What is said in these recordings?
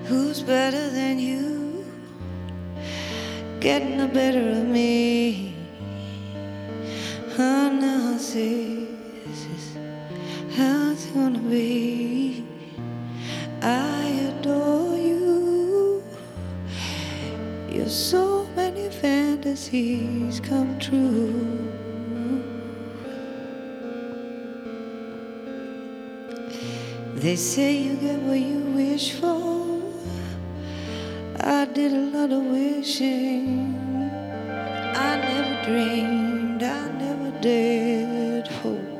Who's better than you? Getting the better of me. Oh, now this is how it's gonna be. I adore you. Your so many fantasies come true. They say you get what you wish for. I did a lot of wishing. I never dreamed, I never did hope.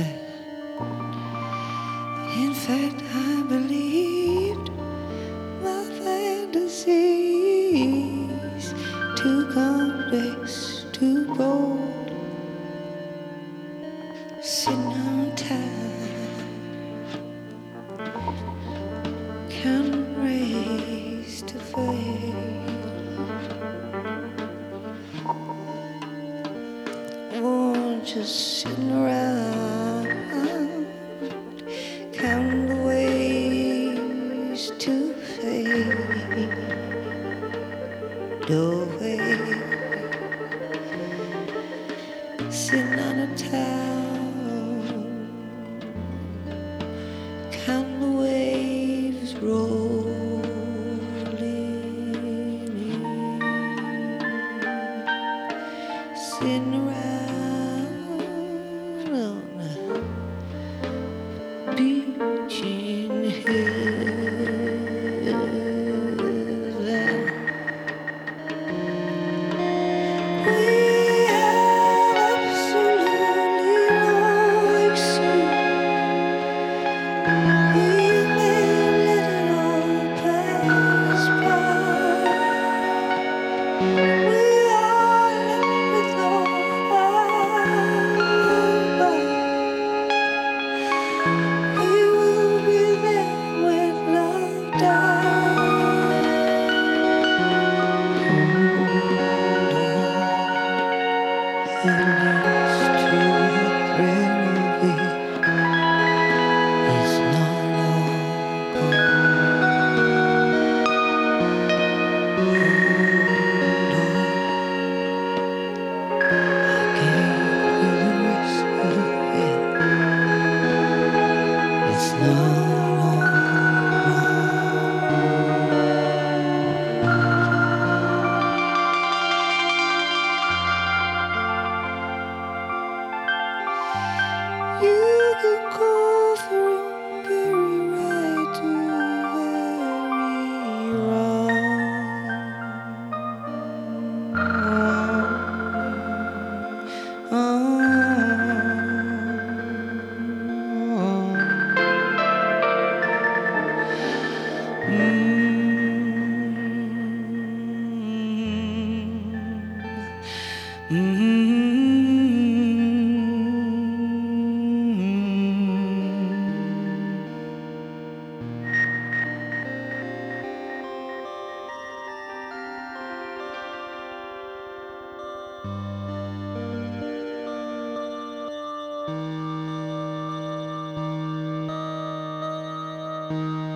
In fact, I believed my fantasies too complex, too bold. Sitting on time, counting rays to fade. Oh, just sitting around, counting the ways to fade away. Sitting on a towel, counting the waves rolling in. Sitting around on a beach in heaven. We had absolutely no excuse. We may let it all pass by. We are left with no alibi. We will be there when love dies. It leads to regret of it. It's not long I gave you the rest of it. It's not long You could go from very right to very wrong.